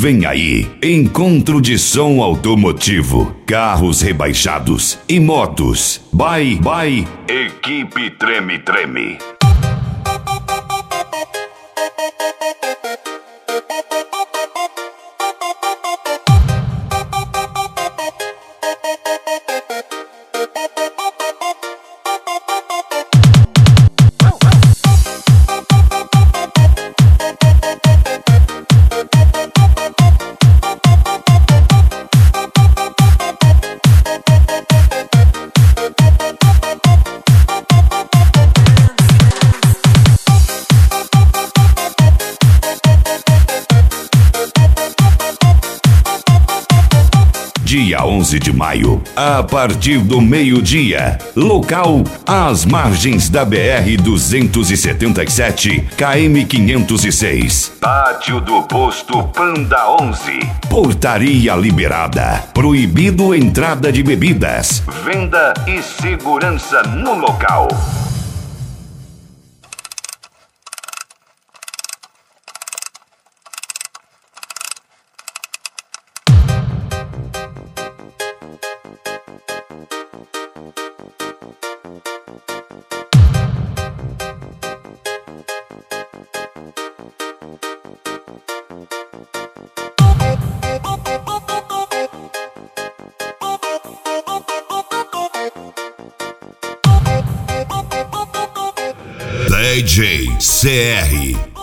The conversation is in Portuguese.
Vem aí, encontro de som automotivo, carros rebaixados e motos. By Equipe Treme Treme. Dia 11 de maio, a partir do meio-dia. Local, às margens da BR-277, KM-506. Pátio do Posto Panda 11. Portaria liberada. Proibido entrada de bebidas, venda e segurança no local. DJ CR